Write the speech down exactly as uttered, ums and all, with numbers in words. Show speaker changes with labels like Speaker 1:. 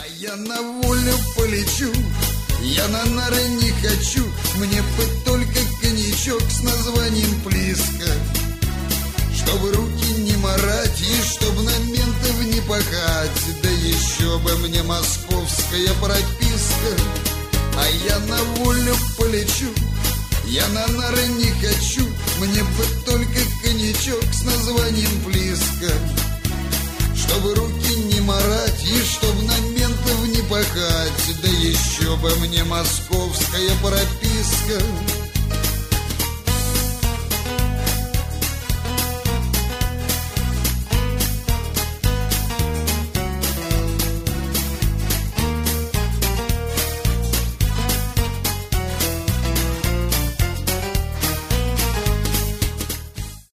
Speaker 1: я на волю полечу, я на нары не хочу, мне бы только коньячок с названием Плиска. Чтобы руки не марать и чтоб на ментов не пахать, да еще бы мне московская прописка. А я на волю полечу, я на нары не хочу, мне бы только коньячок с названием Плиска. Чтобы руки не марать и чтоб на ментов не пахать, да еще бы мне московская прописка.